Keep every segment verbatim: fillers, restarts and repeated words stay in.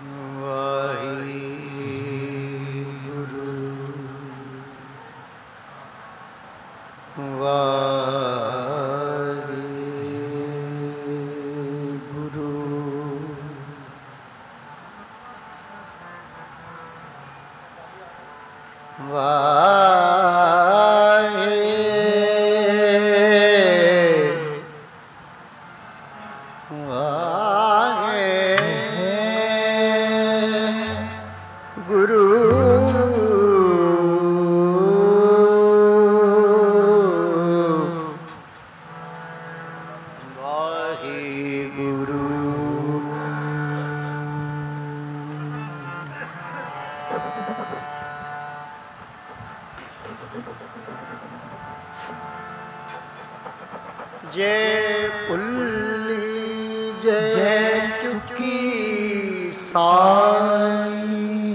ਜੇ ਭੁੱਲੀ ਜੇ ਚੁੱਕੀ ਸਾਈ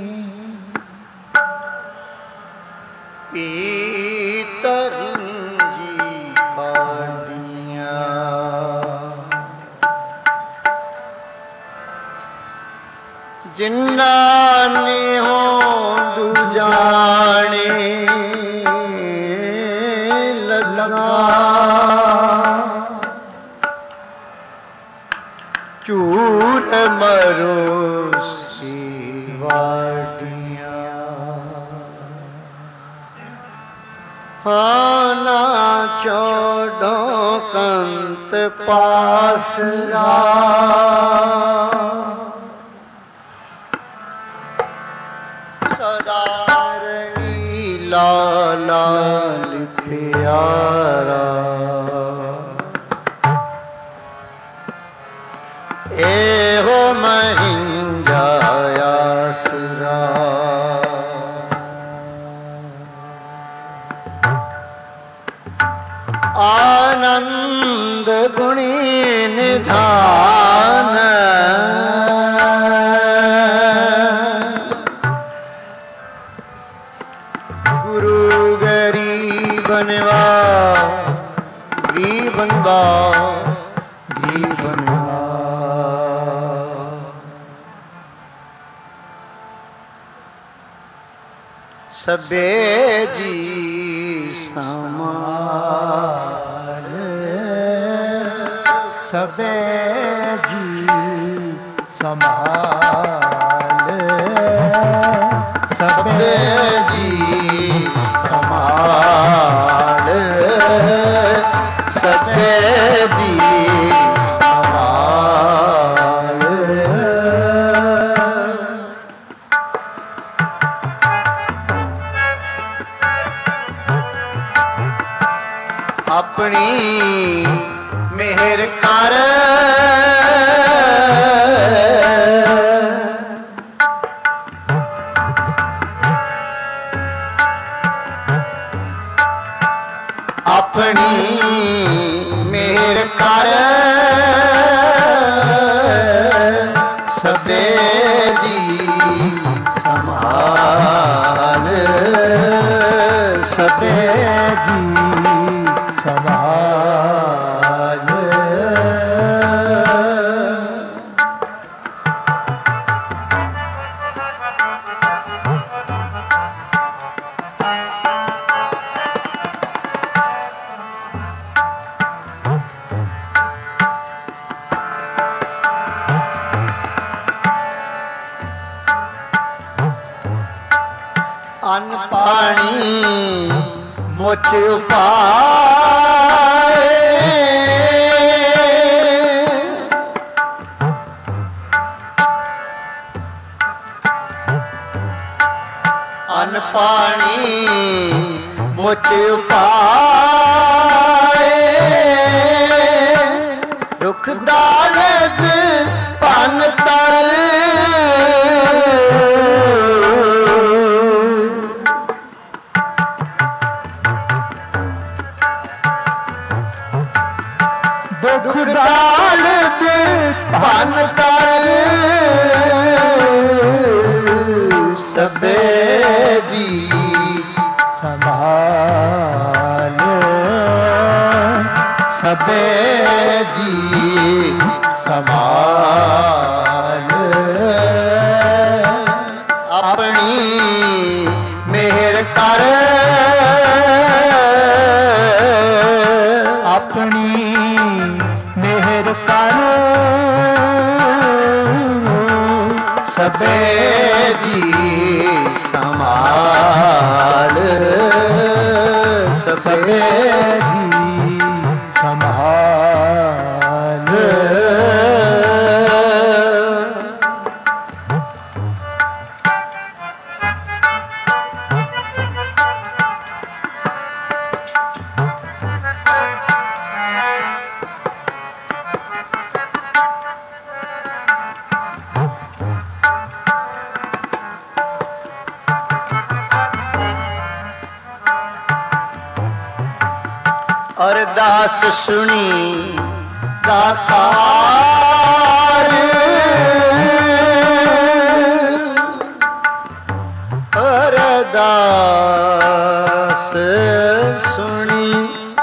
ਪੀ ਤਰੰਗੀ ਕਾਢੀਆਂ ਜਿਨ੍ਹਾਂ ਨੇ ਹੋਂਦ ਜਾਣੇ ਲੱਗਾ ਝੂਠ ਮਰੋ ਸੀ ਵਾਟੀਆਂ ਹਾਨਾ ਚੋੜੋ ਕੰਤ ਪਾਸਰਾ ਸਦਾ ਰਹੀ ਲਾਲ ਪਿਆਰਾ ਇਹੋ ਮਹਿੰਗਾ ਆਸਰਾ ਆਨੰਦ ਗੁਣੀ ਨਿਧਾਨ ਗੁਰੂ ਗਰੀਬਨਵਾ ਗਰੀਬਨਵਾ ਗਰੀਬਨਵਾ ਸਭੇ ਜੀ ਸਮਾਲ ਸਭੇ ਜੀ ਸਮਾਲ ਸਭੇ ਜੀ ਸਮਾਲ ਸਭੇ ਜੀ ਆਪਣੀ ਮਿਹਰ ਕਰ ਆਪਣੀ ਮਿਹਰ ਕਰ ਸਭੇ ਜੀ ਸੰਭਾਲ ਸਭੇ ਜੀ ਸਵਾਲ ਅੰਨ ਪਾਣੀ ਮੁੱਚ ਉਪਾਏ ਅੰਨ ਪਾਣੀ ਮੁੱਚ ਉਪਾਏ ਦੁੱਖ ਦਾਲਦ ਭੰਨ ਤਰ ਦੁੱਖ ਦਾਲਦ ਭੰਨ ਤਰ ਸਭੇ ਜੀ ਸੰਭਾਲ ਸਭੇ ਜੀ ਸੰਭਾਲ सबे जी संभाल सबे जी संभाल अरदास सुनी दातार अरदास सुनी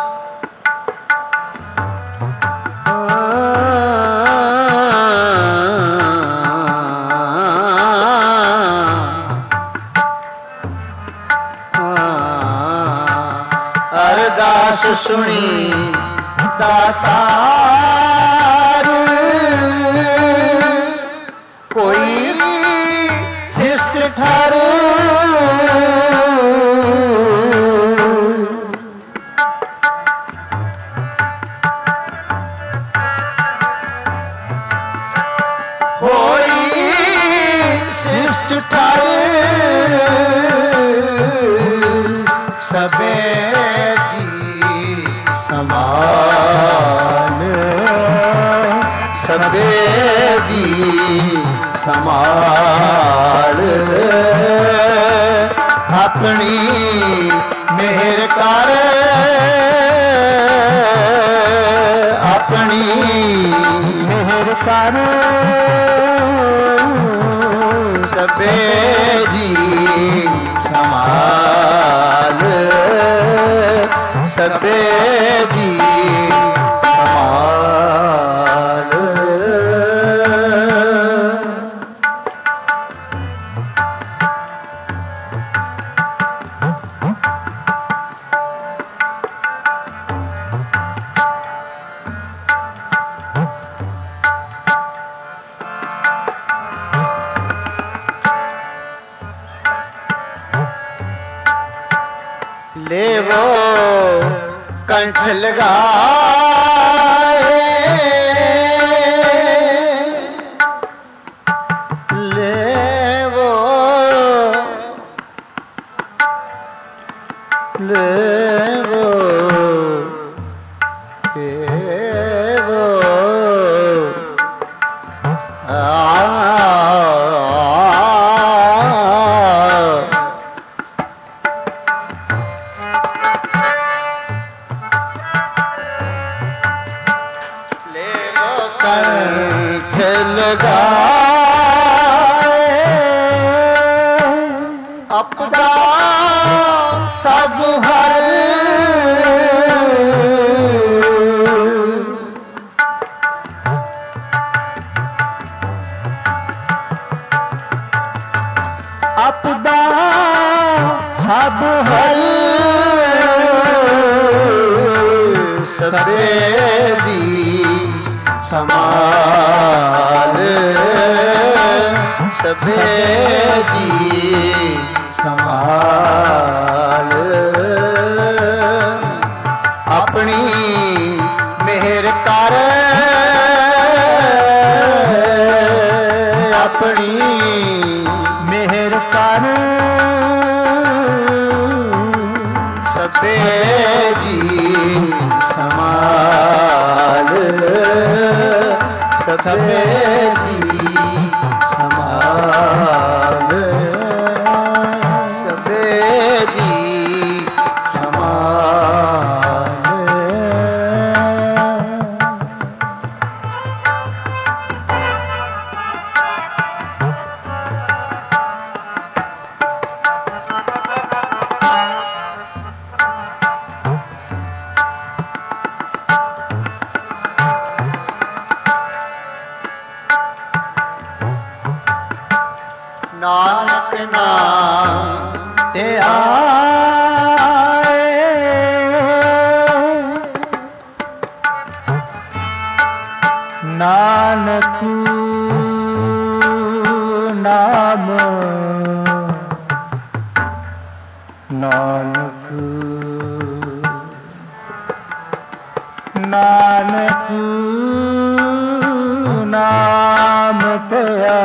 अरदास सुनी दातार कोई शिष्ट ठहरे कोई शिष्ट ठहरे सबे संभाल सबे जी संभाल अपनी मेहर कर अपनी मेहर कर सबे जी संभाल सबे जी संभाल ले वो कंठ लगाए ले वो ले वो ले वो आ कंठ लगाए अपना सब हर अपदा सब हर सबे जी संभाल सबे जी संभाल अपनी मेहर कर अपनी मेहर कर सबे जी संभाल सबे जी संभाल सबे जी संभाल नानक नाम ते आए नानक ਨਾਨਕ ਨਾਨਕ ਨਾਮ ਤੇ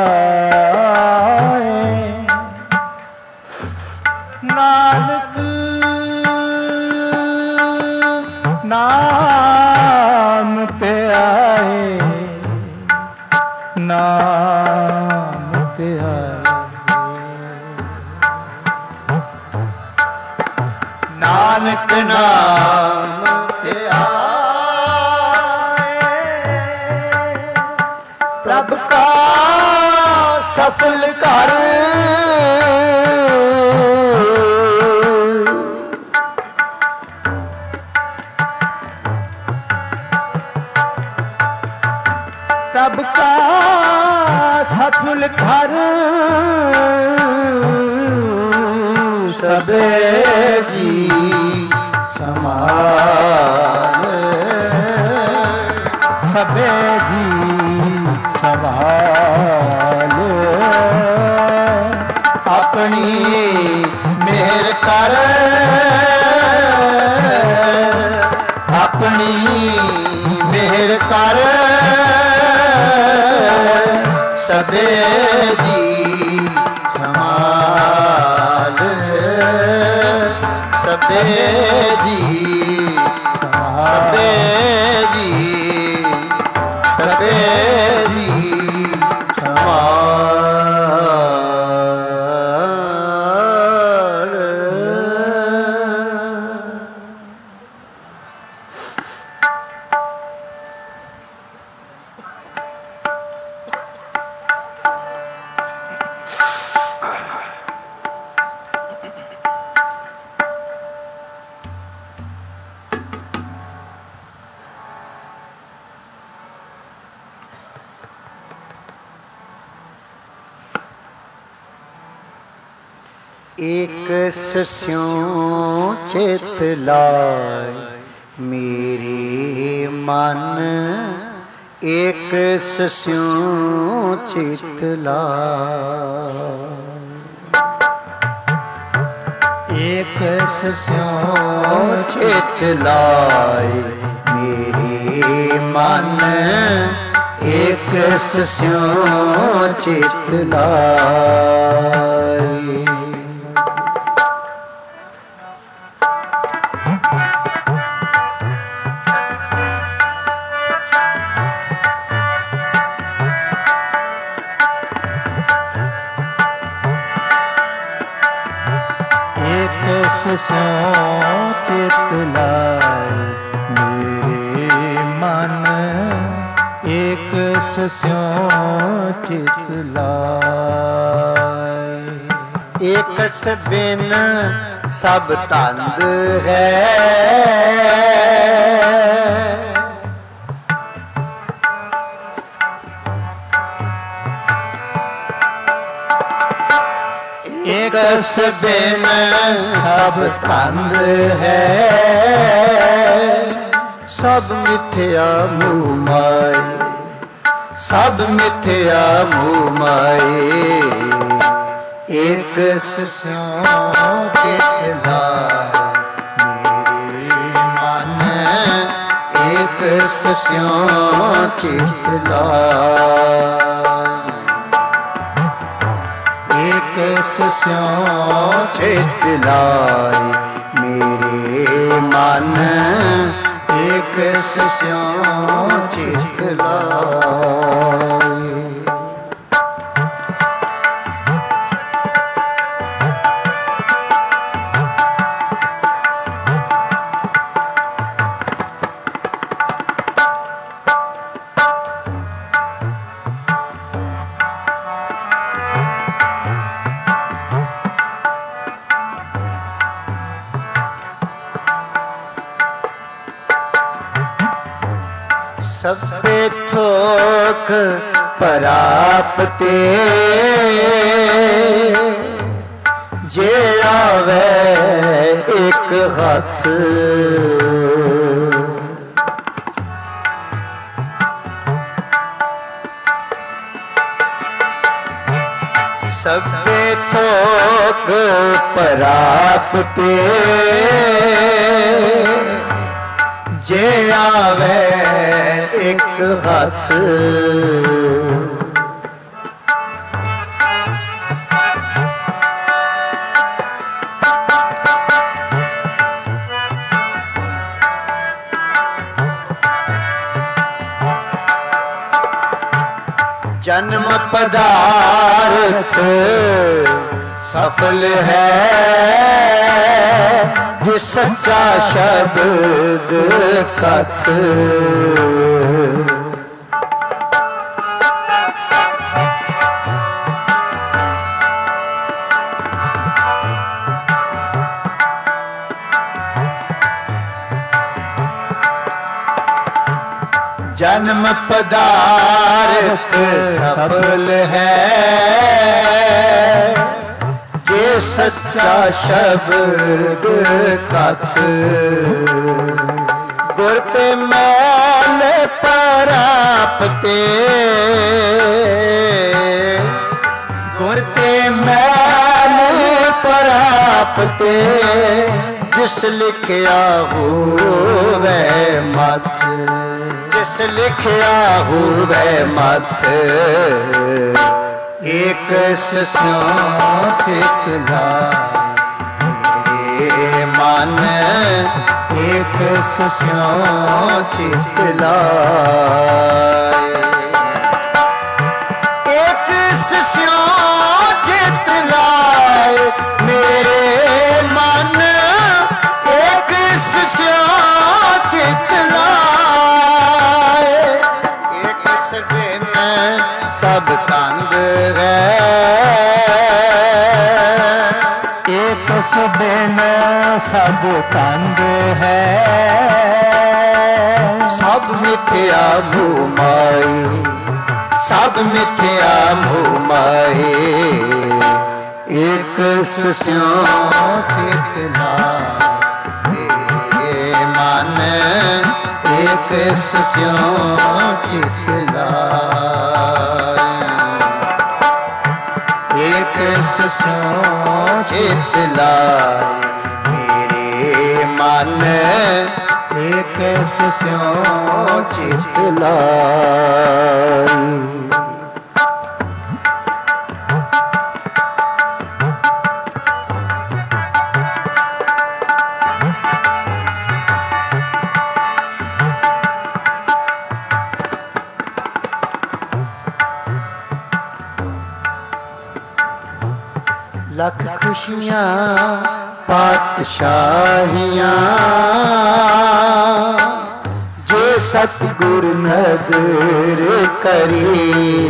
ਆਏ, ਨਾਨਕ ਨਾਮ ਤੇ ਆਏ, ਨਾਮ ਤੇ ਆਏ, ਨਾਨਕ ਨਾਮ ਤੇ ਆਏ, ਪ੍ਰਭ ਕਾ ਸਫਲ ਕਰ, ਪ੍ਰਭ ਕਾ ਸਫਲ ਘਰ, ਸਭੇ ਜੀ ਸਮਾਲ, ਸਭੇ ਜੀ ਸਵਾਲ, ਆਪਣੀ ਮਿਹਰ ਕਰ, ਆਪਣੀ ਮਿਹਰ ਕਰ, ਸਭੇ ਜੀ ਸਮਾਲ, ਸਭੇ ਜੀ ਸਭੇ ਜੀ ਸਭੇ ਜੀ ਸਮਾਲ। एक स्यों चित लाय मेरे मन, एक स्यों चित लाय, एक स्यों चित लाय मेरे मन, एक स्यों चित लाय। स्यों चित लाय मेरे मन, एक स्यों चित लाय। एक बिन सब तंग है, एक बिन सब तंग है, सब मिथ्या मोह माए, सब मिथ्या मोह माए। एक स्यों चित लाय मेरे मन, एक स्यों चित लाय, एक स्यों चित लाय मेरे मन, एक स्यों चित लाय। सबे थोक परापते, जे आवे एक हाथ, सबे थोक परापते जे आवे एक हाथ जन्म पदार्थ सफल है जो सच्चा शब्द कथ जन्म पदार्थ सफल है ये सच्चा शब्द कथ गुर ते मैल परापते गुर ते मैल परापते जिस लिखिया होवे मत जिस लिखिया होवे मत एक स्यों चित लाए मन एक स्यों चित लाए एक स्यों चित लाए मेरे मन एक स्यों चित लाए एक दिन सब तंग है एक दिन सब तंग है सब मिथ्या भूमाई सब मिथ्या भूमाई एक स्यों चित लाए मन एक स्यों चित लाए एक स्यों चित लाए मेरे मन एक स्यों चित लाए लख खुशियां पातशाहियां जे सतगुर नगर करी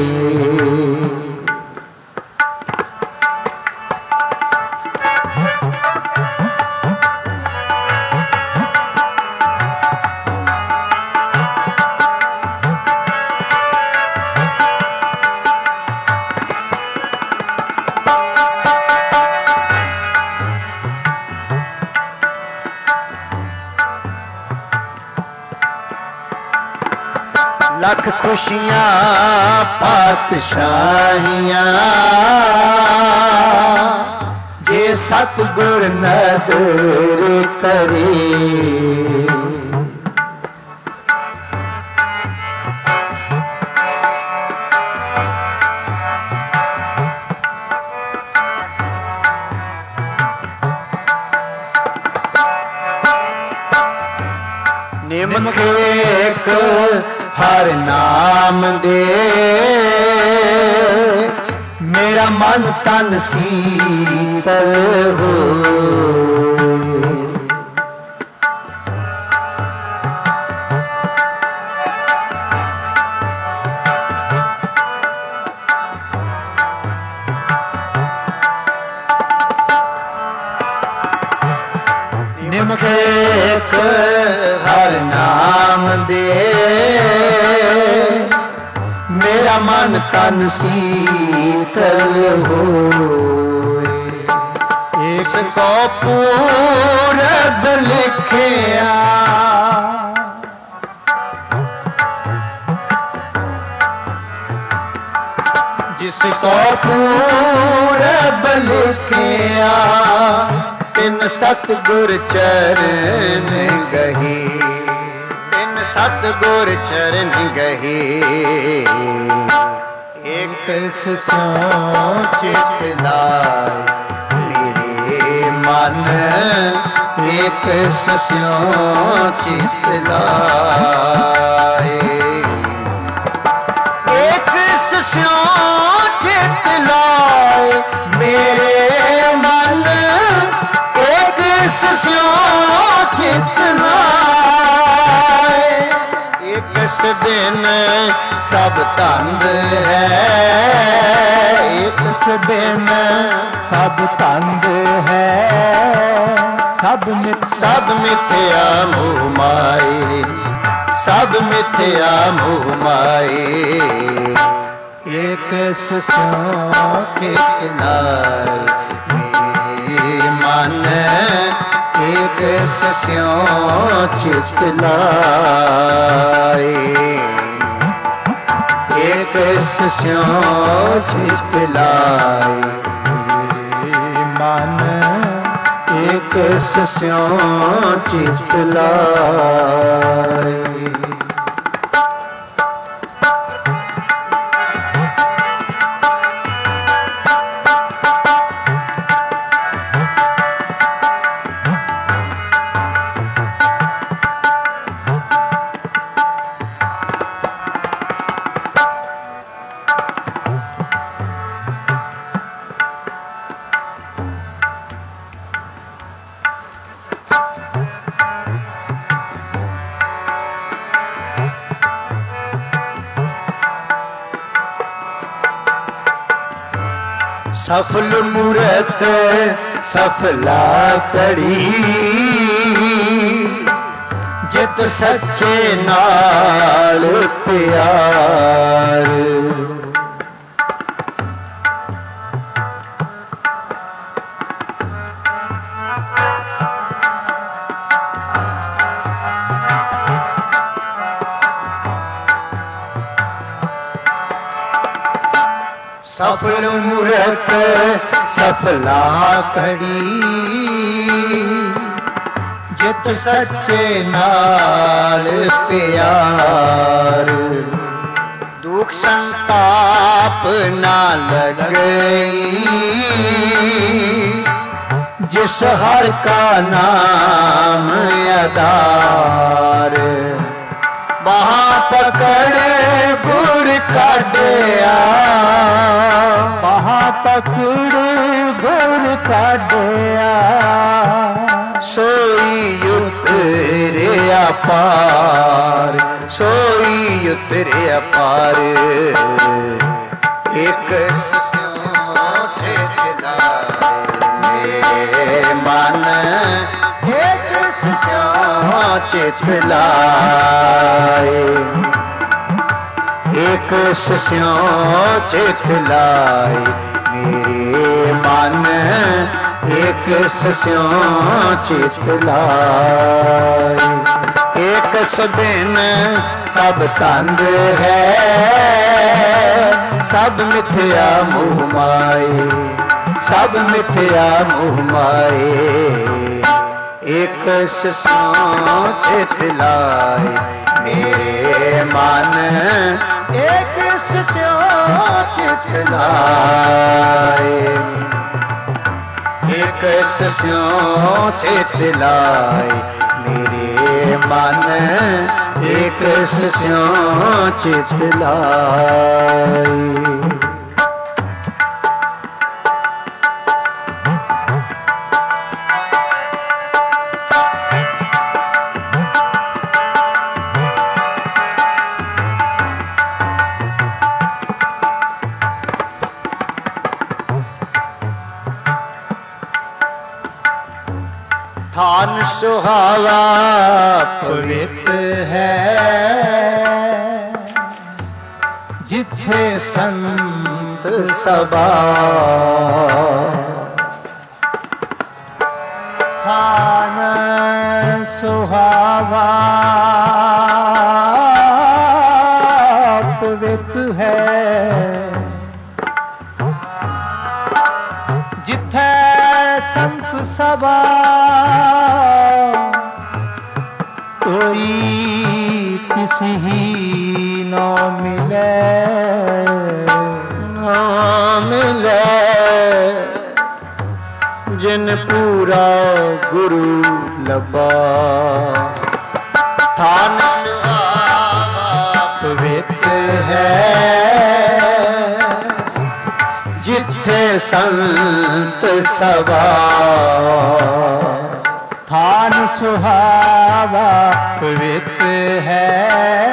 लख खुशियां पातशाहियां जे सतगुर नदर करे निमख एक हर नाम दे मेरा मन तन शीतल हो निमख एक हर नाम दे मेरा मन तन शीतल हो इसको पूरब लिखिया जिसको पूरब लिखिया तिन सतगुर चरण गही, तिन सतगुर चरण गही। एक स्यों चित लाए मेरे मन, एक स्यों चित लाए, एक स्यों चित लाए मेरे मन, एक स्यों चित लाए। एक बिन सब तंद है, एक बिन सब तंद है, सब मिथ सब मिथ्या मोह माए, सब मिथ्या मोह माए। एक स्यों चित लाए मेरे मन, एक स्यों चित लाए, एक स्यों चित लाए मेरे मन, एक स्यों चित लाए। सफल मूरत सफला कड़ी, जित सच्चे नाल प्यार। सफल मूरत सफला कड़ी, जित सच्चे नाल प्यार। दुख संताप ना लगई, जिस हर का नाम आधार। वहाँ पकड़ गुर काढ़िया, वहाँ पकड़ गुर काढ़िया, सोई उतरिया पार, सोई उतरिया पार। एक स्यों चित लाए मेरे मन, एक स्यों चित लाए, एक स्यों चित लाए मेरे मन, एक स्यों चित लाए। एक बिन सब तंद है, सब मिथ्या मोह माए, सब मिथ्या मोह माए। एक स्यों चित लाए मेरे मन, एक स्यों चित लाए, एक स्यों चित लाए मेरे मन, एक स्यों चित लाए। थान सुहावा पवित्र है, जिथे संत सभा। थान सुहावा पवित्र है, सबा कोई किसी ही न मिले न मिले जिन पूरा गुरु लबा थान सुहावा पवित्र है जिथे संत सभा थान सुहावा पवित्र है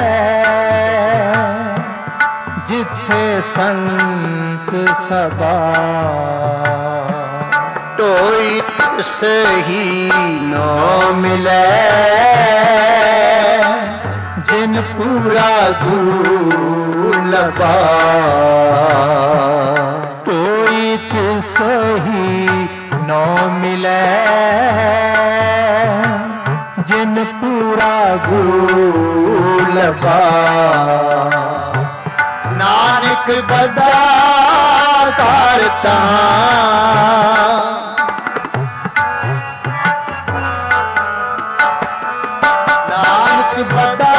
जिथे संत सभा कोई सही न मिले जिन पूरा गुरु लबा कोई सही न मिले जिन पूरा गुरु लबा नानक बदा करता नानक बदा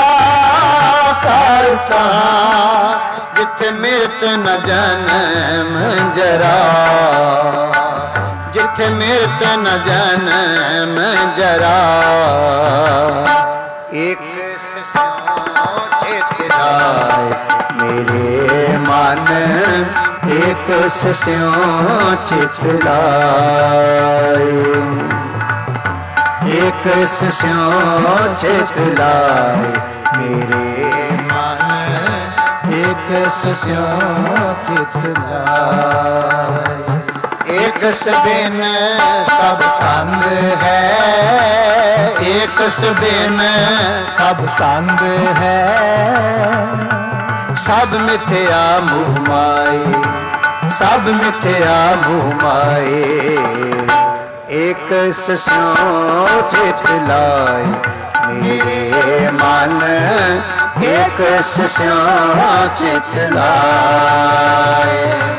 करता जिथे मिरत न जन्म जरा जिथे मिरत न जन्म जरा एक छितराय मेरे मन एक स्यों छितलाय एक स्यों छितलाय मेरे मन एक स्यों छितलाय एक बिन सब कंद है एक बिन सब कंद है सब मिथ्या मुँह माए सब मिथ्या मुँह माए एक स्यों छितलाय मेरे मन एक स्यों छितलाय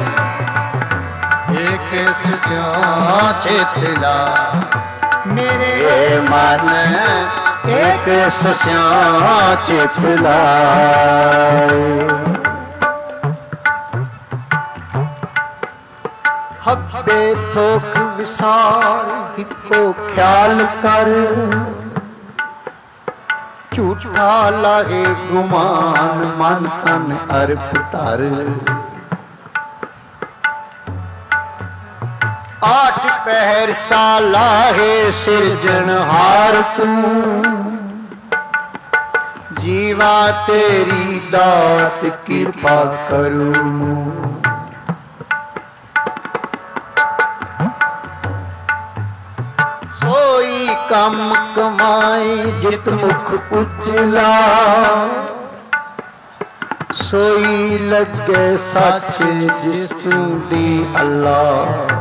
एक स्यों छितलाय मेरे मन एक स्यों छितलाय हब्बे थोक विसार हिको ख्याल कर झूठा लाहे गुमान मन तन अर्प धर आठ पहर साला है सिरजनहार तू जीवा तेरी दात कृपा करूं सोई कम कमाए जित मुख उजला सोई लगे सच जिस तू दी अल्लाह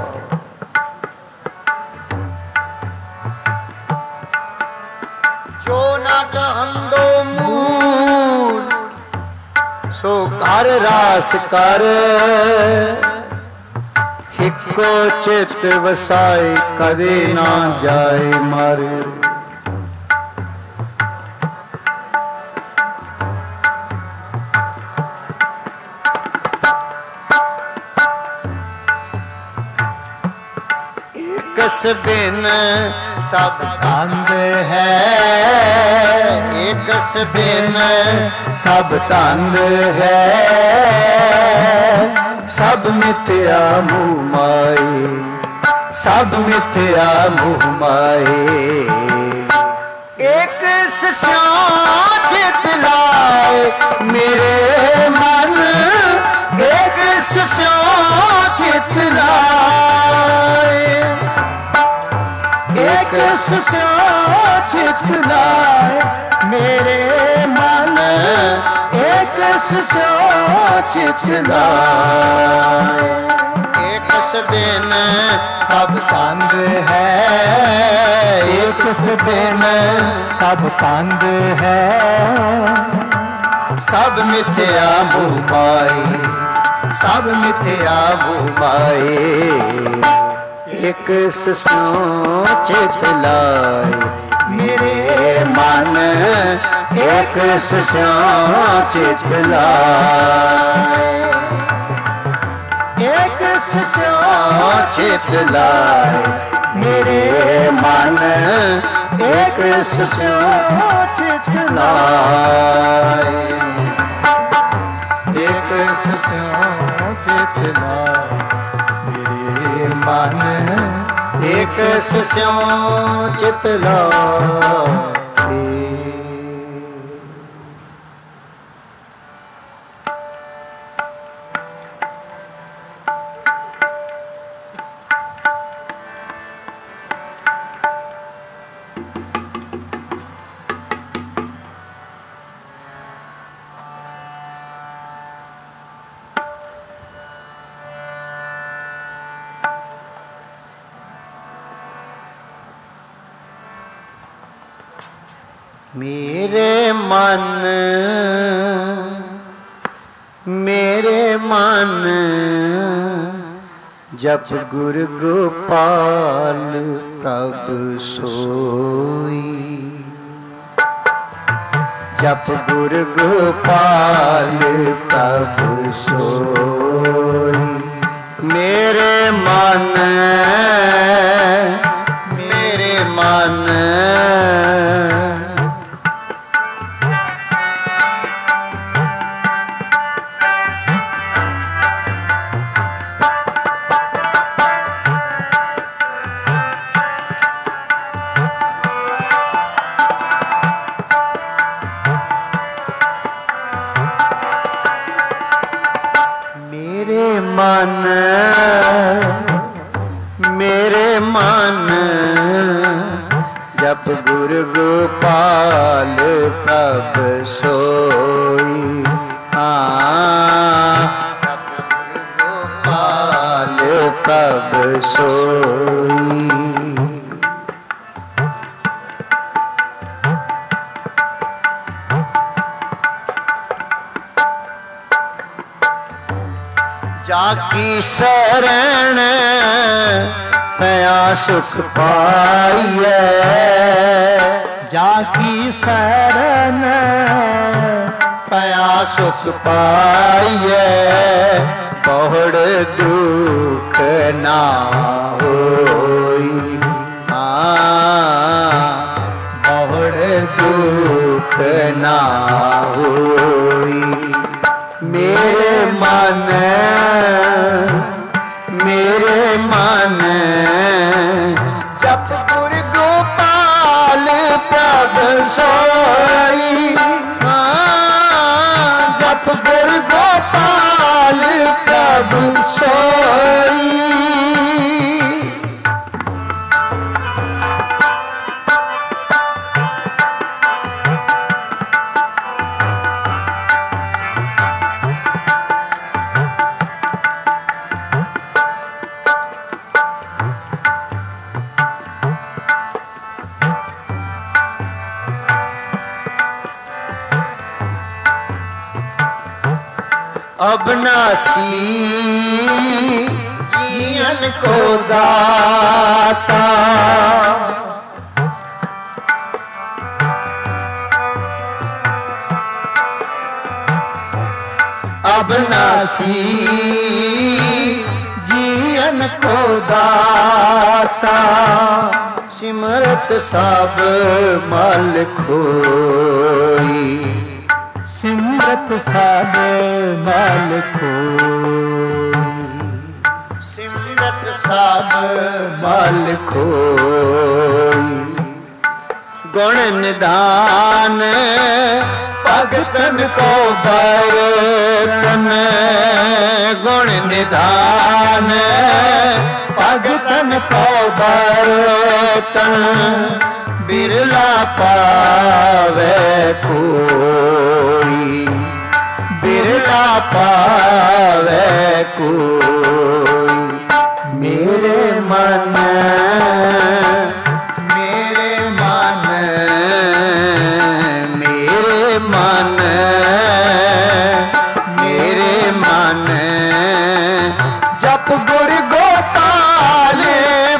जो ना कहंदो मूल सो घर रास कर हिको चित वसाए कदे ना जाए मर एकस बिन सब कंद है एकस बिन सब कंद है सब मिथ्या मुँह माए सब मिथ्या मुँह माए एक स्यों छितलाए मेरे मन एक स्यों छितलाए एक स्यों छितलाए मेरे मन एक स्यों छितलाए एक बिन सब कंद है एक बिन सब कंद है सब मिथ्या मुँह माए सब मिथ्या मुँह माए एक सुस्यों चित लाए मेरे मन एक सुस्यों चित लाए एक सुस्यों चित लाए मेरे मन एक सुस्यों चित लाए एक सुस्यों चित लाए मेरे मन एक सुस्यों चित लाए। मेरे मन मेरे मन जप गुरु गोपाल प्रभु सोई जप गुरु गोपाल प्रभु सोई मेरे मन मेरे मन मन मेरे मन जप गुरु गोपाल प्रभु सोई हाँ जप गुरु गोपाल प्रभु सोई जाकी शरण पया सुख पाइए जाकी शरण पया सुख पाइए बहुड़ दुख ना होई हाँ बहुड़ दुख ना होई मेरे मन मेरे मन जप गुरु गोपाल प्रभु सोई हाँ जप गुरु गोपाल प्रभु सोई अविनाशी जीवन को दाता अविनाशी जीवन को दाता सिमरत सब मल खोई सिमरत सब मल खोई सिमरत सब मल खोई गुण निधान भगतन को बरतन गुण निधान भगतन को बरतन बिरला पावे कोई बिरला पावे कोई मेरे मन मेरे मन मेरे मन मेरे मन जप गुरु गोपाल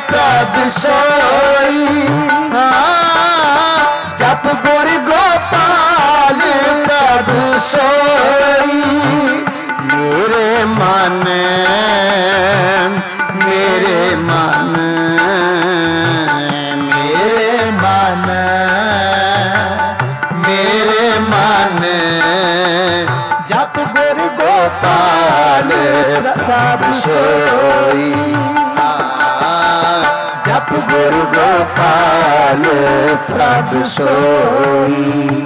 सोई। हाँ जप गुर गोपाल प्रभु सोई। मेरे मन मेरे मन मेरे मन मेरे मन जप गुर गोपाल प्रभु सोई। जप गुर गोपाल प्रभु सोई।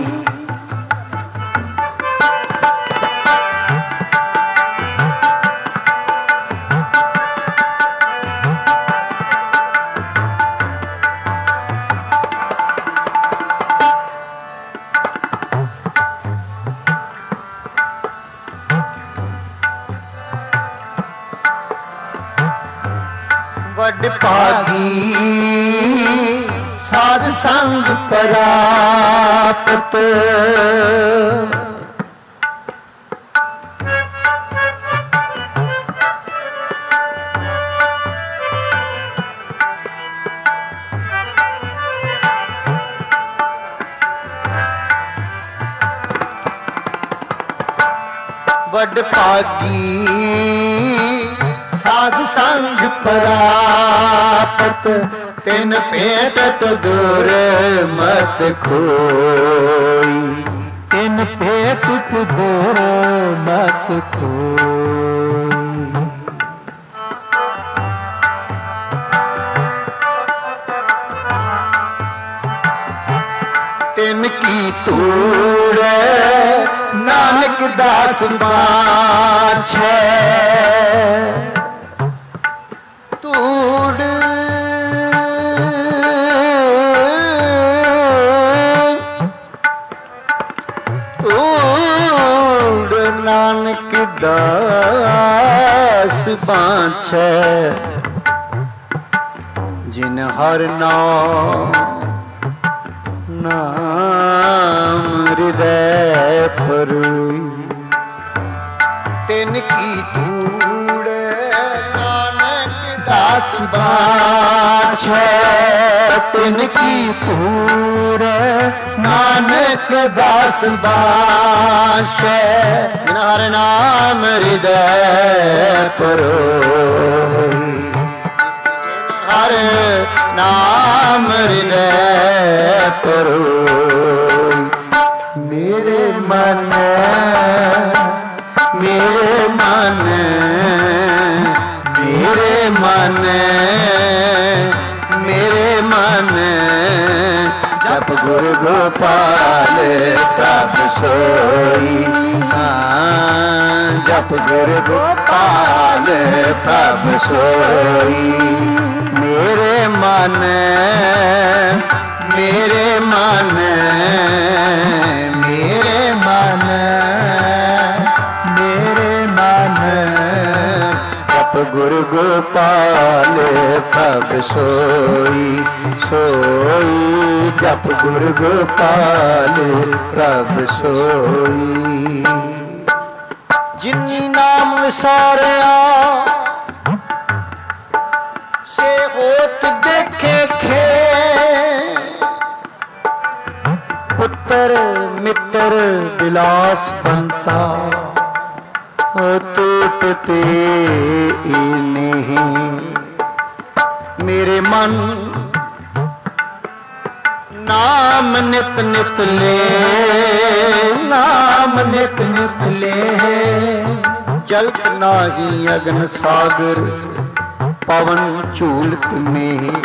वड भागी साध संग प्राप्त। वड भागी साध संग प्राप्त। तिन भेटत दूर मत खोई। तिन भेटत दूर मत खोई। तिन की तूड़ नानक दास बाछे। तूड़ तूड़ नानक दास बाछे। जिन हर नाम नाम हृदय परोई। तिन की धूड़ नानक दास बाछे। तिन की धूड़ नानक दास बाछे। जिन हर नाम हृदय परोई। हर नाम हृदय परोई। मेरे मन मेरे मन मेरे मन मेरे मन जप गुर गोपाल प्रभु सोई। हाँ जप गुर गोपाल प्रभु सोई। मेरे मन मेरे मन मेरे मन मेरे मन जप गुर गोपाल प्रभु सोई। सोई जप गुर गोपाल प्रभु सोई। जिन्नी नाम विसारिया से होत देखे खे। पुत्र मित्र बिलास बनता टूटते नहीं। मेरे मन नाम नित नित ले। नाम नित नित ले। जलत नाही अगन सागर पवन झूलत में।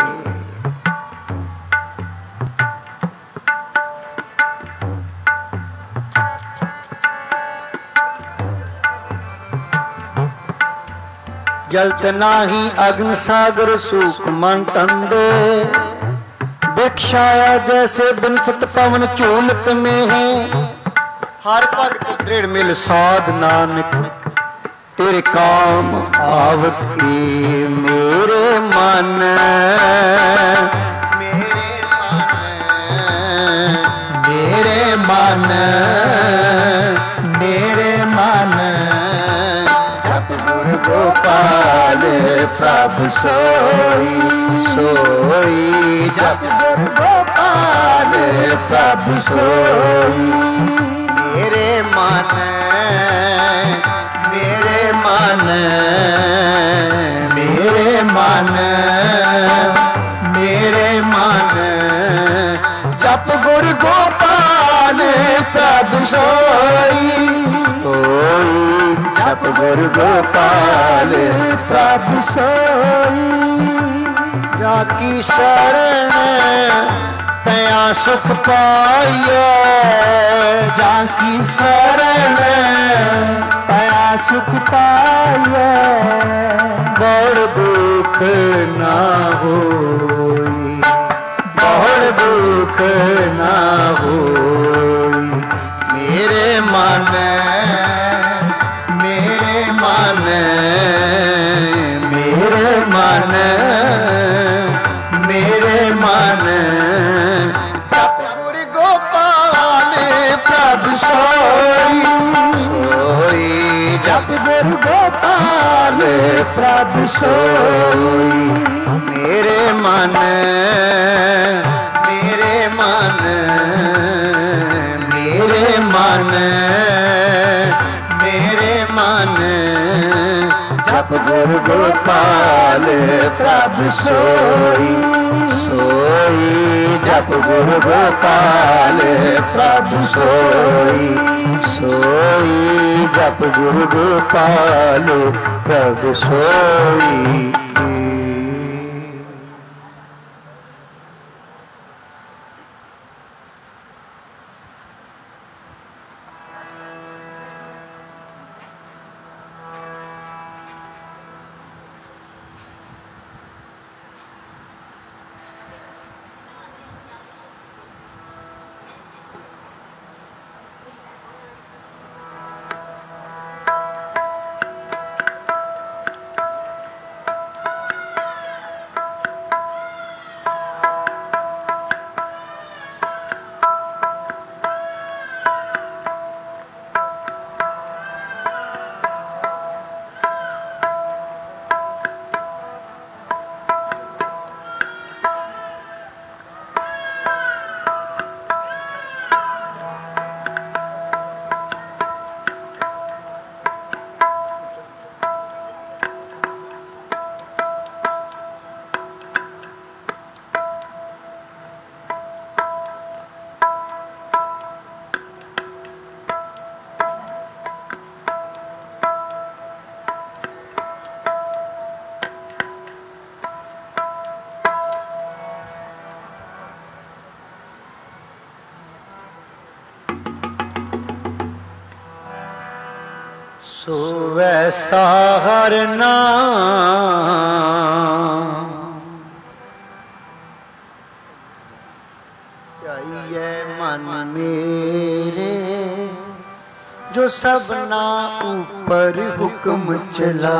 जलत नाही अग्न सागर सूख मन टंदे। भिक्षाया जैसे बिनसत पवन झूलत में है। हर भगत दृढ़ मिल साध नानक तेरे काम आवत की। मेरे मन मेरे मन मेरे मन मेरे मन जप गुर गोपाल गोपाल प्रभु सोई सोई जप गुरु गोपाल प्रभु सोई। मेरे मन मेरे मन मेरे मन मेरे मन जप गुरु गोपाल प्रभु सोई सोई जप गुरु गोपाल प्रभु सोई। जाकी शरण तया सुख पाइए जाकी शरण तया सुख पाइए बड़ दुख ना होई बड़ दुख ना होई। मेरे मन मेरे मन मेरे मन मेरे मन जप गुरु गोपाल प्रभु सोई सोई जप गुरु गोपाल प्रभु सोई। मेरे मन मेरे मन मेरे मन मेरे मन जप गुरु गोपाल प्रभु सोई सोई जप गुरु गोपाल प्रभु सोई सोई जप गुरु गोपाल प्रभु सोई। सो वैसा हर नाम चाहिए मन मेरे जो सबना ऊपर हुक्म चला।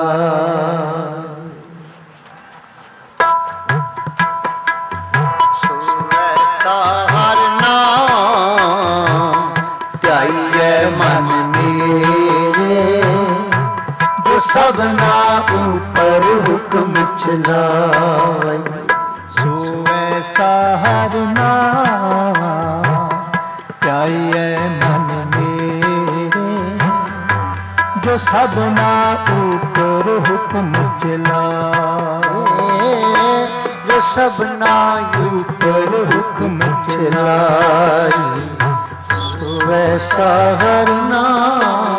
सो वैसा हर नाम चाहिए मन सबना ऊपर हुक्म चलाए। सो ऐसा हर नाम चाहिए मन मेरे जो सबना ऊपर हुक्म चलाए जो सबना ऊपर हुक्म चलाए। सो ऐसा हर नाम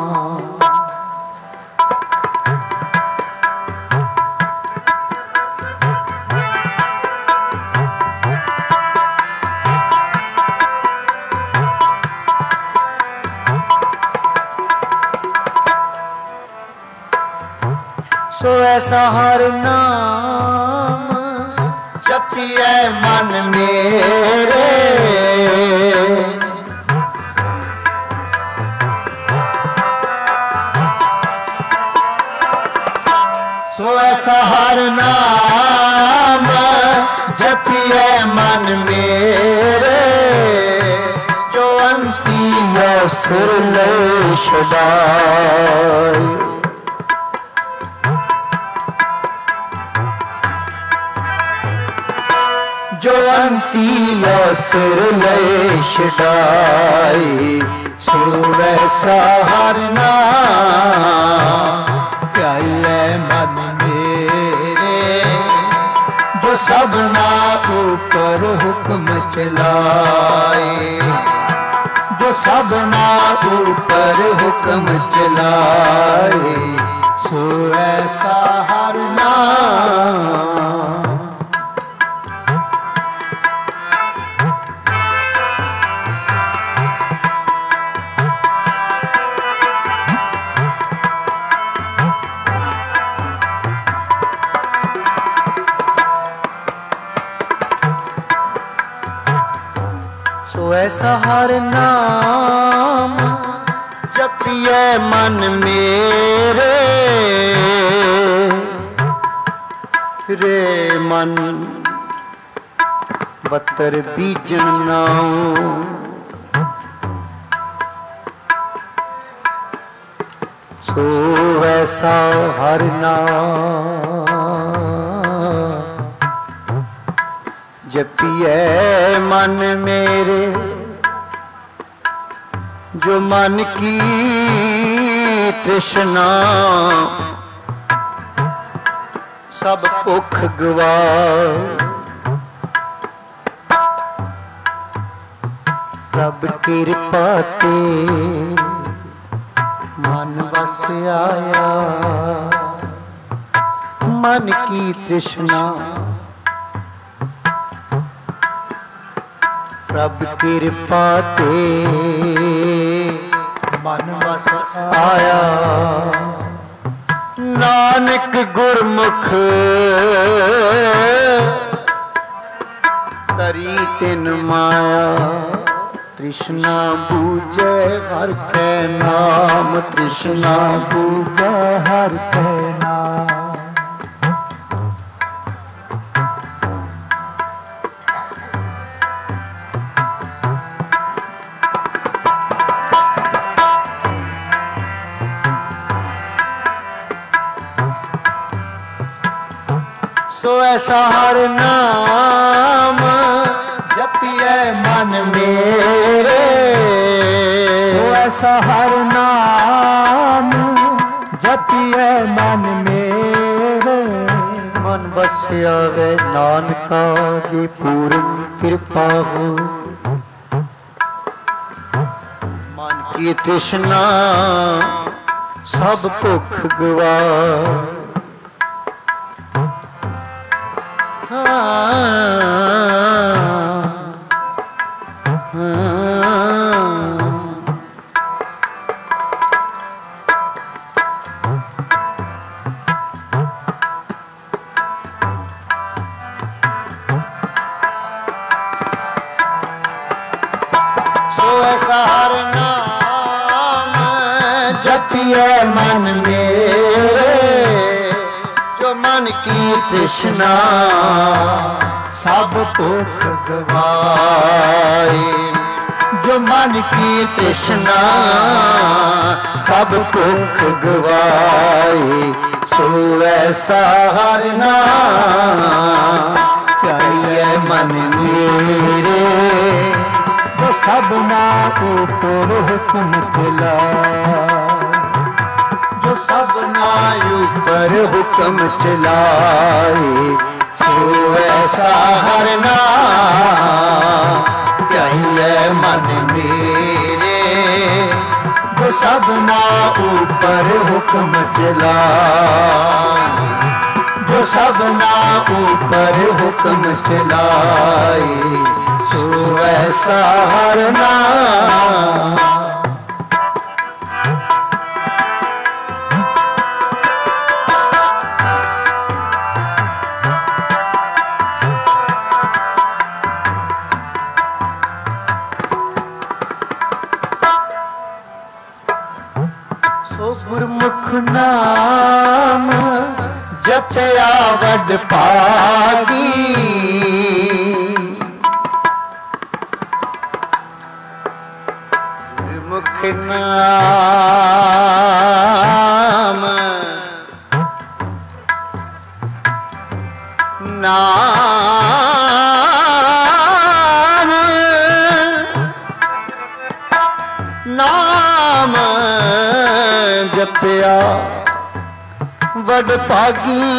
सो ऐसा हर नाम जपिए मन मेरे सो ऐसा हर नाम जपिए मन मेरे जो अंती सुर ले छुड़ाए। जो अंती असर लय छड़ाई सो वैसा हर नाम प्याले मन मेरे जो सबना ऊपर हुक्म चलाए जो सबना ऊपर हुक्म चलाए सो ऐसा हर नाम। सो ऐसा हर नाम जपिए मन मेरे रे मन बतर बीजन नाऊ सो ऐसा हर नाम जपिए मन मेरे जो मन की तृष्णा सब भुख गवा रब कृपा ते मन बस आया मन की तृष्णा रब कृपा ते मन बस आया नानक गुरमुख तरी तिन माया तृष्णा बूझे हर के नाम तृष्णा बूझे हर के नाम। सो ऐसा हर नाम जपिए मन मेरे सो ऐसा हर नाम जपिए मन मेरे मन बस आवे नानका जी पूर्ण कृपा हो मन की तृष्णा सब भुख गवा सो ऐसा हर नाम जपिए मन मेरे जो मन की तृष्णा सब भुख गवाए जो मन की तृष्णा सब भुख गवाए सो ऐसा हर नाम प्यारे मन मेरे जो सबना ऊपर हुक्म चलाए जो सबना ऊपर हुक्म चलाए सो ऐसा हर नाम प्यारे मन मेरे जो सबना ऊपर हुक्म चलाए जो सबना ऊपर हुक्म चलाए सो ऐसा हर नाम। सो गुरमुख नाम जपया वड पागी गुरमुख नाम नाम ਜਪਿਆ ਵਡ ਭਾਗੀ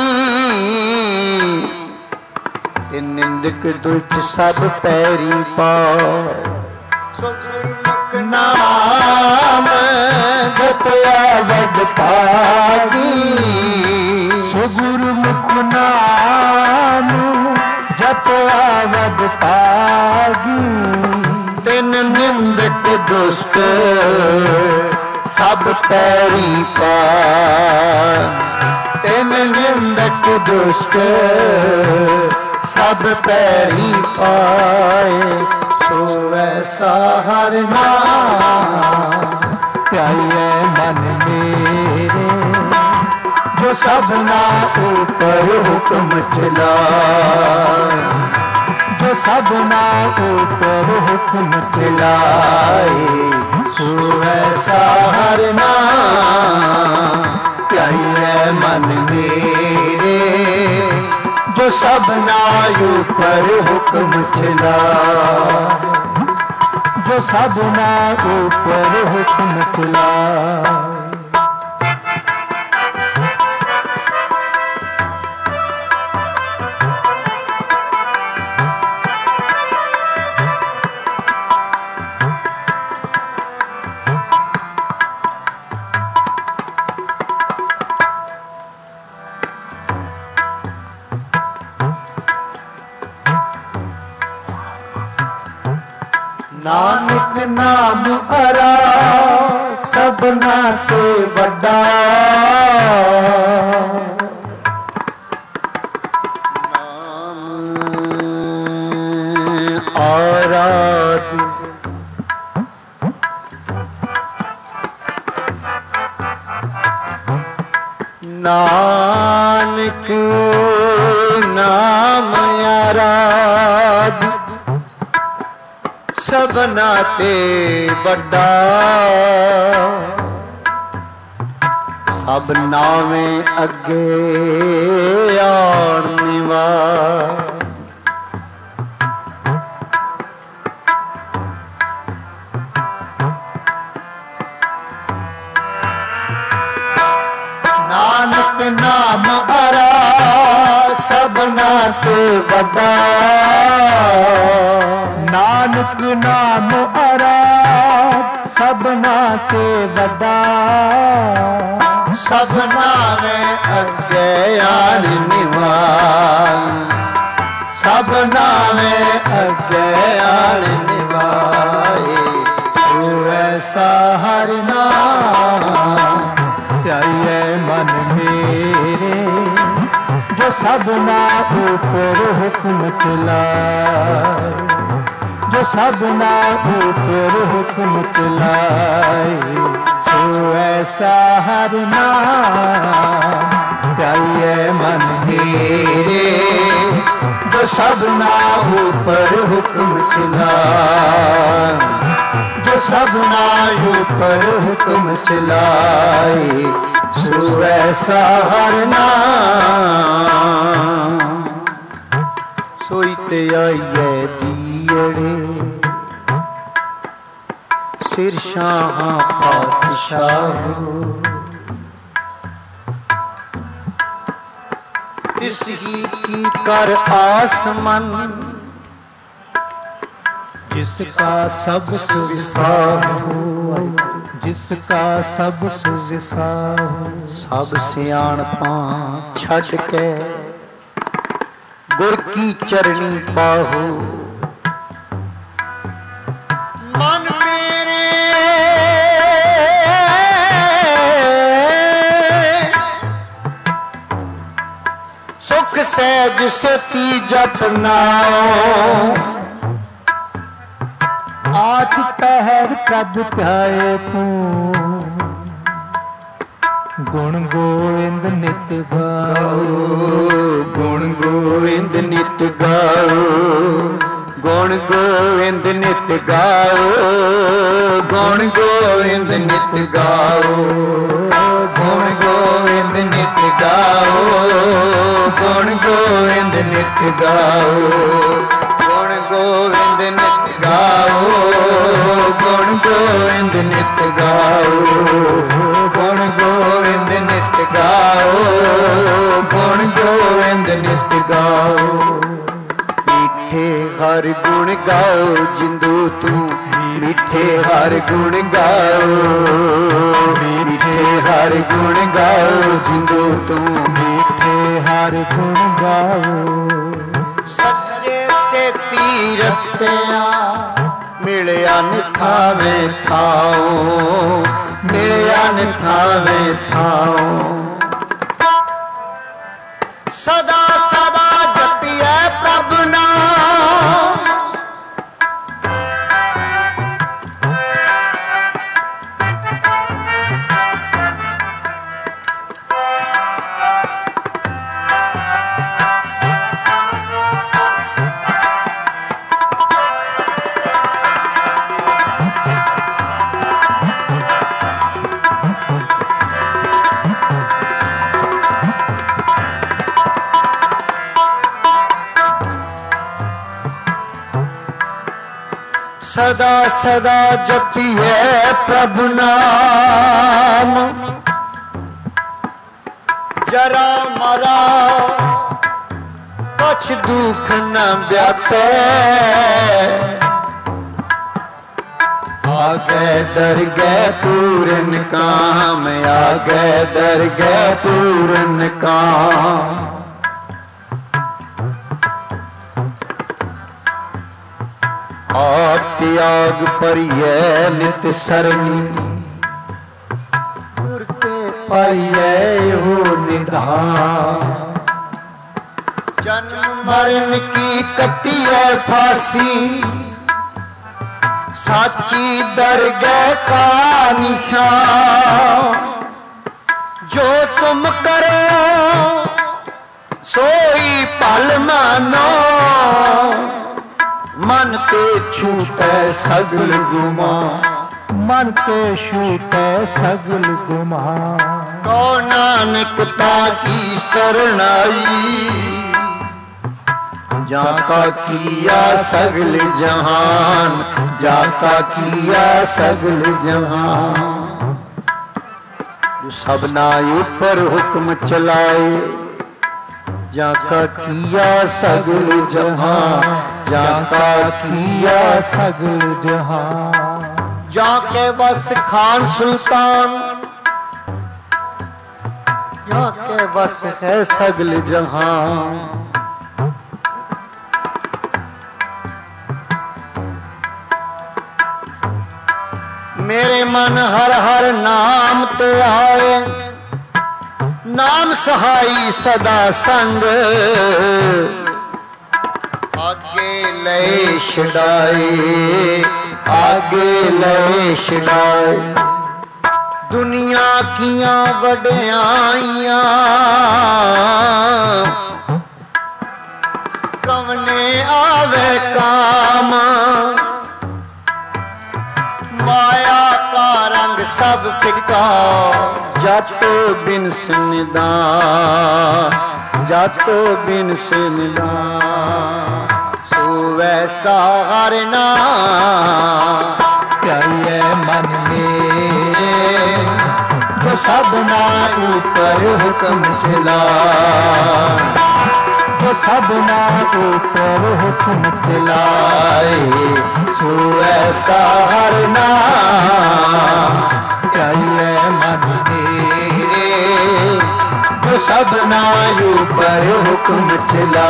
ਇਹ ਨਿੰਦਕ ਦੁਸ਼ਟ ਸਭ ਪੈਰੀ ਪਾਏ ਸੋ ਗੁਰਮੁਖ ਨਾਮ ਜਪਿਆ ਵਡ ਭਾਗੀ ਸੋ ਗੁਰਮੁਖ ਨਾਮ ਜਪਿਆ ਵਡ ਭਾਗੀ ਤਿਨ ਨਿੰਦਕ ਦੁਸ਼ਟ ਸਭ ਪੈਰੀ ਪਾਏ ਤਿਨ ਨਿੰਦਕ ਦੁਸ਼ਟ ਸਭ ਪੈਰੀ ਪਾਏ ਸੋ ਐਸਾ ਹਰ ਨਾਮ ਧਿਆਏ ਮਨ ਮੇਰੇ ਜੋ ਸਭਨਾ ਉਪਰ ਹੁਕਮ ਚਲਾਏ ਜੋ ਸਭਨਾ ਉਪਰ ਹੁਕਮ ਚਲਾਏ ਸੋ ਐਸਾ ਹਰ ਨਾਮ ਧਿਆਏ ਮਨ ਮੇਰੇ ਜੋ ਸਭਨਾ ਉਪਰ ਹੁਕਮ ਚਲਾਏ ਜੋ ਸਭਨਾ ਉਪਰ ਹੁਕਮ ਚਲਾਏ ਨਾਨਕ ਨਾਮ ਅਰਾ ਸਭਨਾ ਤੇ ਵੱਡਾ ਨਾਮ ਆਰਾਧ ਨਾਨਕ ਨਾਮ ਆਰਾਧ ਸਭਨਾ ਤੇ ਵੱਡਾ ਸਭ ਨਾਵੇਂ ਅੱਗੇ ਆਣ ਨਿਵਾਰ ਨਾਨਕ ਨਾਮ ਅਰਾ ਸਭਨਾ ਤੇ ਵੱਡਾ ਨਾਨਕ ਨਾਮ ਅਰਾ ਸਭਨਾ ਤੇ ਵੱਡਾ ਸਭਨਾ में ਅੱਗੇ ਆਣ ਨਿਵਾਰ ਸਭਨਾ में ਅੱਗੇ ਆਣ ਨਿਵਾਏ ਤੂੰ ਐਸਾ ਹਰਿ ਨਾਮ ਧਿਆਏ ਮਨ ਮੇਰੇ ਜੋ ਸਭਨਾ ਉਪਰ ਹੁਕਮ ਚਲਾਏ ਜੋ ਸਭਨਾ ਉਪਰ ਹੁਕਮ ਚਲਾਏ ਸੋ ਐਸਾ ਹਰ ਨਾਮ ਧਿਆਏ ਮਨ ਮੇਰੇ ਜੋ ਸਭਨਾ ਉਪਰ ਹੁਕਮ ਚਲਾਏ ਜੋ ਸਭਨਾ ਉਪਰ ਹੁਕਮ ਚਲਾਏ ਸੋ ਐਸਾ ਹਰ ਨਾਮ ਸੋਈ ਤੇ ਆਈਏ ਜੀੜੇ ਸਿਰ ਸ਼ਾਹਾਂ ਪਾਤਸ਼ਾਹ ਤਿਸ ਹੀ ਕੀ ਕਰ ਆਸਮਨ जिसका सब सुविसाहु जिसका सब सुविसाहु सब सियाणपां छड़ के गुर की चरणी पाहु मन मेरे सुख सहज सती जपनाओ आठ पहर प्रभ ध्याए तू गुण गोविंद नित गाओ गुण गोविंद नित गाओ गुण गोविंद नित गाओ गुण गोविंद नित गाओ गुण गोविंद नित गाओ गुण गोविंद नित गाओ गुण गोविंद नित गाओ गुण गोविंद नित गाओ गुण गोविंद नित नित गाओ। मीठे हर गुण गाओ जिंदू तू, मीठे हर गुण गाओ, मीठे हर गुण गाओ जिंदू तू, मीठे हर गुण गाओ। सच्चे से तीरत्या मिलिया निथावे थाओ, मिलिया निथावे थाओ। सदा सदा जपिए प्रभु नाम, सदा सदा जपिए प्रभु नाम। जरा मरा कुछ दुख न व्यापे, आगे दरगे पूरन काम, आगे दरगे पूरन काम। आप त्याग परिये नित सरणी, गुर के पाइये हो निधान। जन्म मरण की कटिए फांसी, साची दरगाह का निशान। जो तुम करो सोई पल मानो, मन के छूटे सगल गुमा, मन के छूटे सगल गुमा। तो नानकता की शरणाई, जाका किया सगल जहान, जाका किया सगल जहान। जो सबना ऊपर हुक्म चलाए, जाका किया सगल जहां, जाका किया सगल जहां। जाके बस खान सुल्तान, जाके बस है सगल जहां। मेरे मन हर हर नाम ते आए, नाम सहाई सदा संग। आगे ले छड़ाए, आगे ले छड़ाए। दुनिया किया वड्याइयां, कवने आवे काम। माया का रंग सब फिका, जातो बिन निदान, जातो बिन निदान। सो वैसा हर नाम चाहिए मन मेरे, जो सबना ऊपर हुक्म चला, जो सबना ऊपर हुक्म चलाए। सो ऐसा हर नाम चाहिए मन मेरे, जो सबना ऊपर हुक्म चला।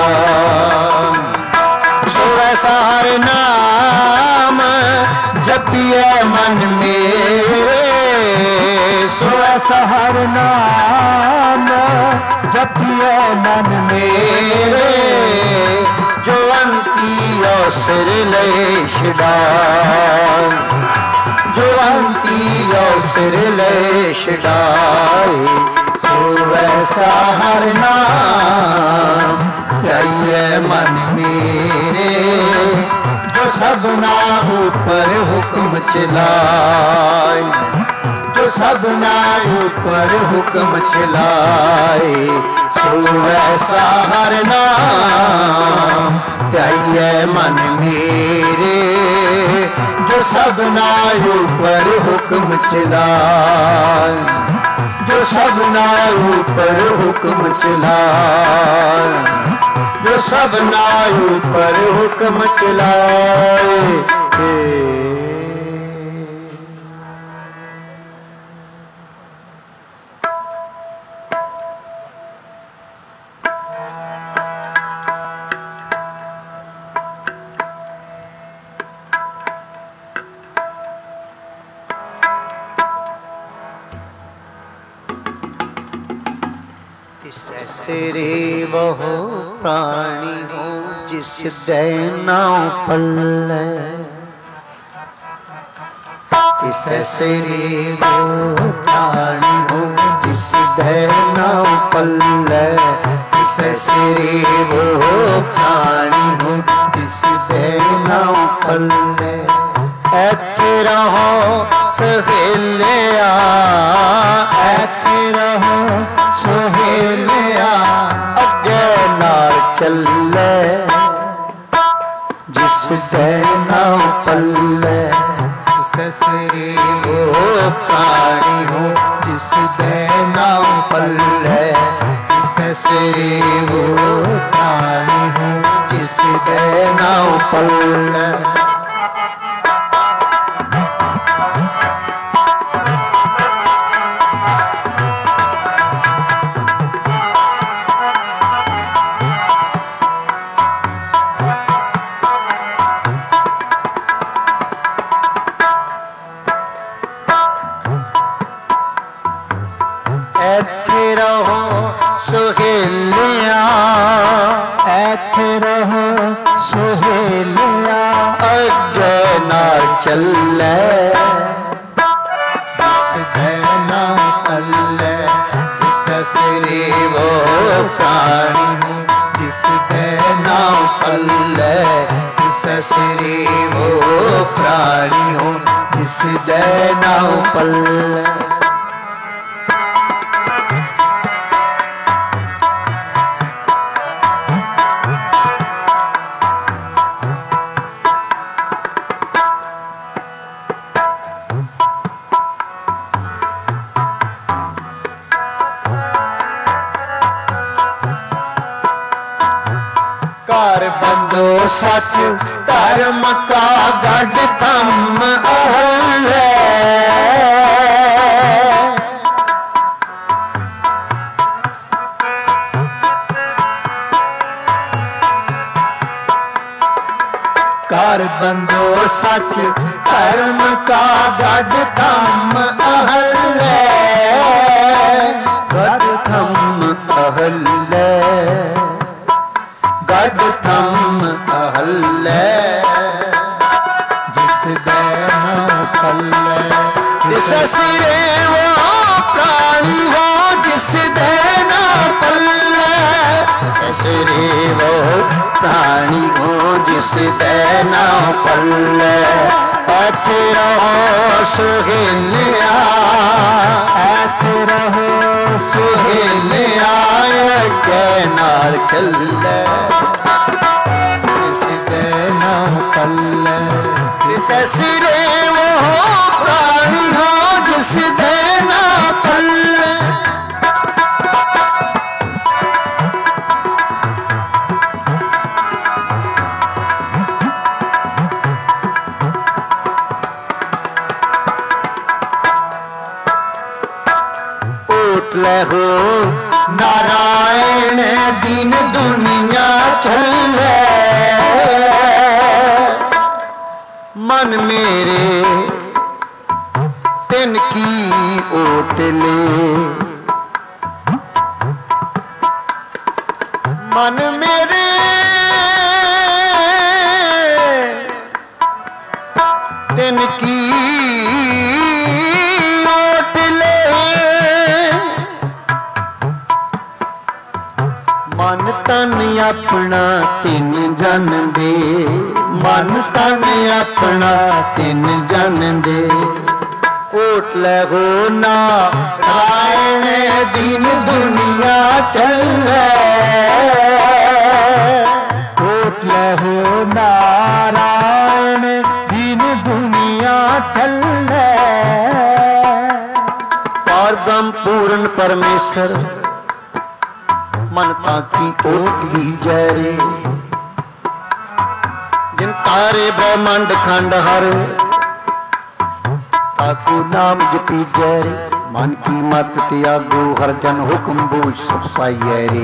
सो ऐसा हर नाम जपिए मन मेरे, सो ऐसा हर नाम जपिए मन मेरे। जो अंती अवसर ले छड़ाए, जो अंती अवसर ले छड़ाए। सो ऐसा हर नाम चाहिए मन मेरे, जो सबना ऊपर हुक्म चलाए, जो सबना ऊपर हुक्म चलाए। सो ऐसा हर नाम चाहिए मन मेरे, जो सबना ऊपर हुक्म चलाए, जो सबना ऊपर हुक्म चलाए। सब नायु पर हुक्म चलाए। तेरे वह प्राणी हो जिस दैना पल्ले, ऐसे वो प्राणी हो जिस दैना पल्ले, ऐसे वो प्राणी हो जिस दैना पल्ले। ऐथे रहो सहेलिया, ऐथे रहो सहेलिया, अगे नाल चले जिस दैना पल्ले। ससरे वो प्राणी हो जिस दैना पल्ले, ससरे वो प्राणी हो जिस दैना पल्ले। ऐथे रहो सहेलिया, ऐथे रहो सहेलिया, अगे नाल चले जिस दैना पल्ले। ससरे वो प्राणी हो जिस दैना पल्ले, ससरे वो प्राणी हो जिस दैना पल्ले। घर बंदो सच धर्म का गढ़ थम अहले, घर बंदो सच धर्म का गढ़ थम अहले, गढ़ थम अहले, गढ़ थम अहले, जिस दैना पल्ले। जिस सिरे वो प्राणी हो जिस दैना पल्ले, ससरे वो प्राणी हो जिस दैना पल्ले। ऐथे रहो सहेलिया, ऐथे रहो सहेलिया, अगे नाल चले जिस दैना पल्ले। ससरे वो प्राणी हो जिस दैना पल्ले। हो नारायण दीन दुनिया चले, मन मेरे तिन की ओट ले, मन मेरे तिन की ओट ले। मन तन अपना तिन जन दे, मन तन अपना तिन जन दे। ओट ले हो नारायण दीन दुनिया चले, ओट ले हो नारायण दीन दुनिया चले। पार ब्रह्म पूर्ण परमेश्वर मनता की ओट ही जरे जिन तारे ब्रह्मांड खंड हर ताकू नाम जपी जरे मन की मत त्यागो हर जन हुक्म बूझ सुख पाइए रे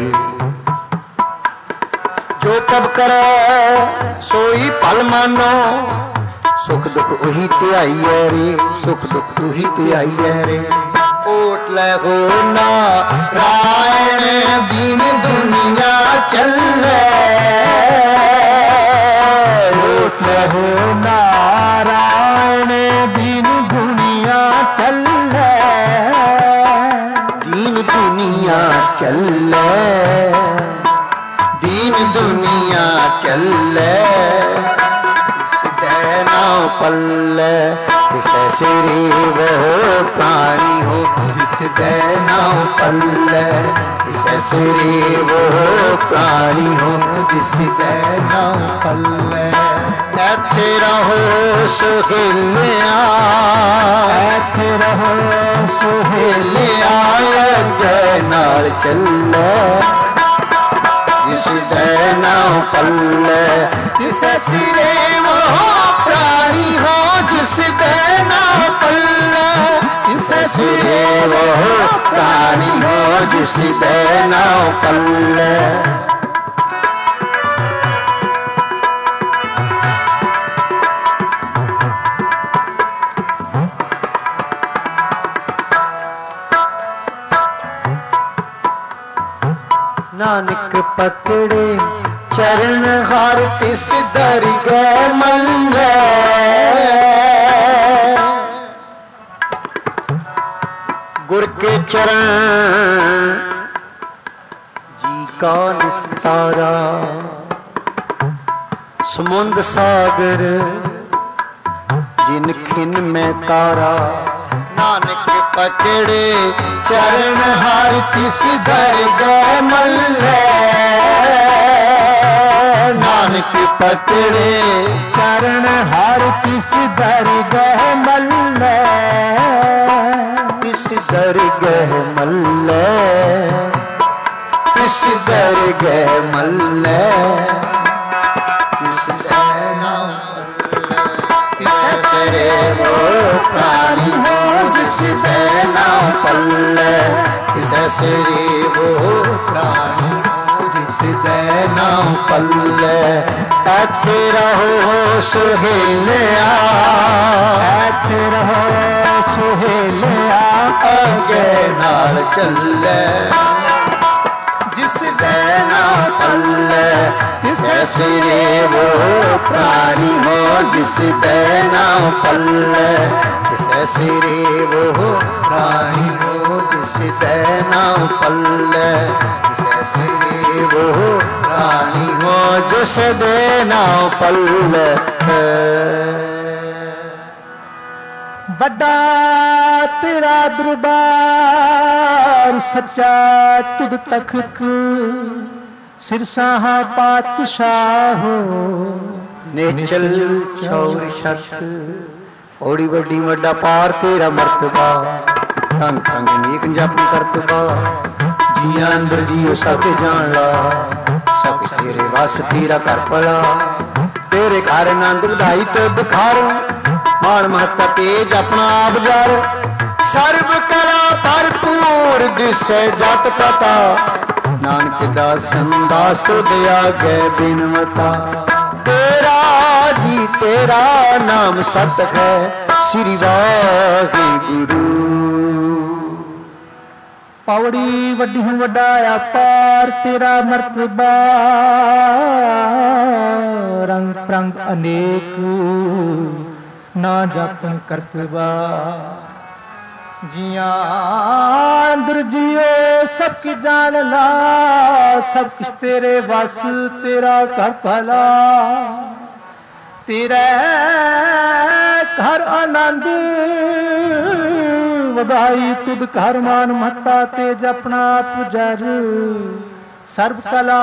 जो कब करे सोई पल मानो सुख दुख उही त्याइए रे सुख दुख उही त्याइए रे ओट ले हो नारायण दीन दुनिया चले ओट ले हो नारायण दीन दुनिया चले दीन दुनिया चले दीन दुनिया चले नाव पल्ले किसे श्री वो प्राणी हो जिस नाव पल्ले किसे श्री वो प्राणी हो जिस नाव पल्ले ऐथे रहो सुहेलिया ऐथे रहो सुहेलिया अगे नाल चले जिस नाव पल्ले किसे श्री वो प्राणी हो जिस नाव पल्ले किसे वो प्राणी हो जिस नाव पल्ले नानक पकड़े चरण हार तिस दर गए मल्ले गुर के चरण जी का निस्तारा समुंद सागर जिन खिन में तारा नानक पकड़े चरण हार तिस दर गए मल्ले नानक पकड़े चरण हार किस दर गह मल्ले किस दर गह मल्ले किस दर गह मल्ले किस रे वो प्राणी हो जिस नाव पल्ले किसे श्री वो प्राणी जिस नाव पल्ले ऐथे रहो सुहेलिया ऐथे रहो सुहेलिया अगे नाल चले जिस नाव पल्ले किसे श्री वो प्राणी हो जिस नाव पल्ले किसे श्री वो प्राणी हो जिस नाव पल्ले किसे श्री वो प्राणी हो जिस नाव पल्ले बड़ा तेरा दरबार सच्चा तुद तख्त सिरसाहा पातशाह हो नेचल छौर शक ओड़ी वड्डी वड्डा पार तेरा मर्तबा तंग तंग नीक जप करतबा जिया अंदर जियो सब जान ला सब तेरे वस तेरा कर पड़ा तेरे घर आनंद ਵਧਾਈ तो बुखार मान महत्ता तेज अपना आप जार सर्व कला भरपूर दिसे जत पता नानक दास दास तो दया गए बिनवता तेरा जी तेरा नाम सत है श्री वाहिगुरु पौड़ी वड्डी हूं वड्डाया पार तेरा मर्तबा रंग प्रंग अनेक ना जापन करतबा जिया अंदर जियो सब की जान ला सब कुछ तेरे बस तेरा घर भला तेरे घर आनंद ਵਧਾਈ ਤੁਧ ਘਰ ਮਾਨ ਮਹਤਾ ਤੇ ਜਪਣਾ ਪੁਜਰ ਸਰਬ ਕਲਾ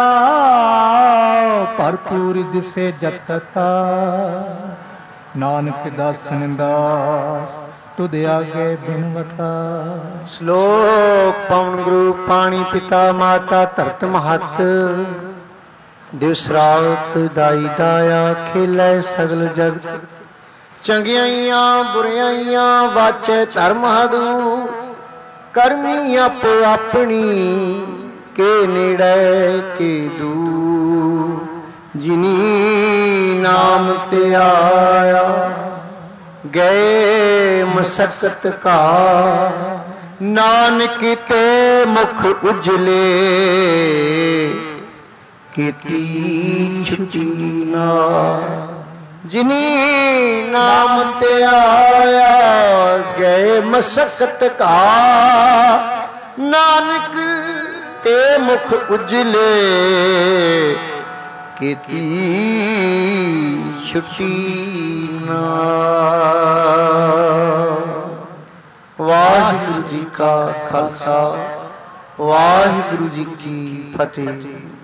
ਭਰਪੂਰ ਦਿਸੇ ਜਤ ਕਥਾ ਨਾਨਕ ਦਾਸਨ ਦਾਸ ਤੁਧ ਆਗੇ ਬਿਨਵਤਾ। ਸ਼ਲੋਕ ਪਵਨ ਗੁਰੂ ਪਾਣੀ ਪਿਤਾ ਮਾਤਾ ਧਰਤ ਮਹੱਤ, ਦਿਵ ਸਰਾਵਤ ਦਾਈ ਦਾਇਆ ਖੇਲੇ ਸਗਲ ਜਗਤ। ਚੰਗਿਆਈਆਂ ਬੁਰਿਆਈਆਂ ਵਾਚੈ ਧਰਮ ਹਦੂ, ਕਰਮੀ ਆਪੋ ਆਪਣੀ ਕੇ ਨੇੜੇ ਕੇ ਦੂ। ਜਿਨੀ ਨਾਮ ਤੇ ਆਇਆ ਗਏ ਮਸਕਤ ਕਾ, ਨਾਨਕ ਤੇ ਮੁਖ ਉਜਲੇ ਕੀਤੀ ਛੁਟੀ ਨਾ। ਜਿਨੀ ਨਾਮ ਤੇ ਆਇਆ ਗਏ ਮਸਕਤ ਕਾ, ਨਾਨਕ ਤੇ ਮੁਖ ਉਜਲੇ ਕੀਤੀ ਛੁਟੀ ਨਾ। ਵਾਹਿਗੁਰੂ ਜੀ ਕਾ ਖਾਲਸਾ, ਵਾਹਿਗੁਰੂ ਜੀ ਕੀ ਫਤਿਹ।